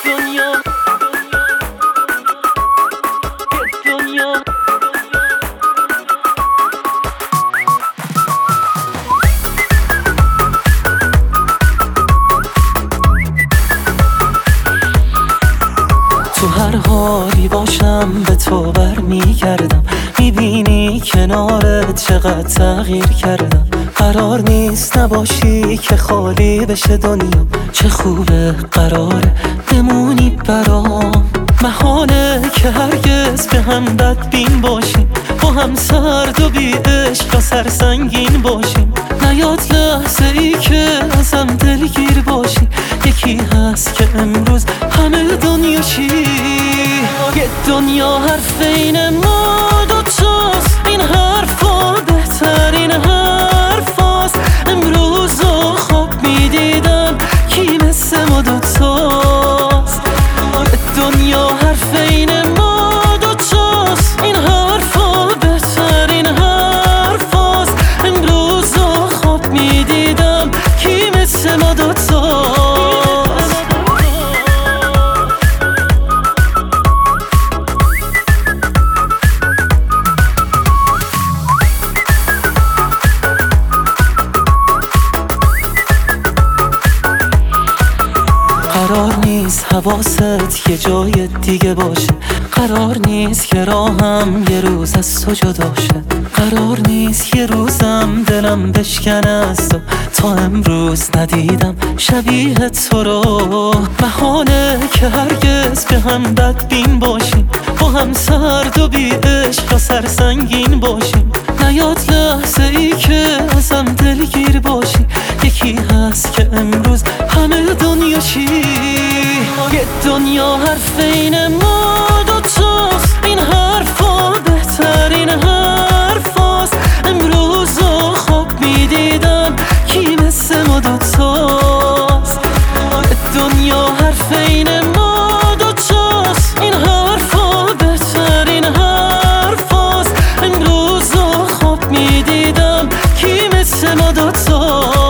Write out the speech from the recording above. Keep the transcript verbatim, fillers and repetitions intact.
دنیا دنیا تو هر حالی باشم به تو برمیگردم، میبینی کنارت چقدر تغییر کردم. قرار نیست نباشی که خالی بشه دنیا، چه خوبه قراره بمونی برام. محاله که هرگز به هم بدبین باشیم، با هم سرد و بی عشق و سرسنگین باشیم. نیاد لحظه ای که ازم دلگیر باشی، یکی هست که امروز همه دنیاشی. یه دنیا حرف این ما دوتاست، این حرفا بهترین حرفاست. امروز رو خواب میدیدم کی مثل ما دوتاست. دنیا حرف این ما دوتاست، این حرفا بهترین حرفاست. امروز رو خواب میدیدم کی مثل ما دوتاست. قرار نیست حواست یه جای دیگه باشه، قرار نیست که راهم یه روز از تو جدا شه. قرار نیست یه روزم دلم بشکنه از تو، تا امروز ندیدم شبیه تو رو. محاله که هرگز به هم بدبین باشیم، با هم سرد و بی عشق و سرسنگین باشیم. نیاد لحظه ای که ازم دلگیر باشی، یکی هست که امروز همه دنیاشی. یه دنیا حرف این ما دوتاست، این حرفا بهترین حرفاست. امروز رو خواب میدیدم کی مثل ما دوتاست. دنیا حرف این ما دوتاست، این حرفا بهترین حرفاست. امروز رو خواب میدیدم کی مثل ما دوتاست.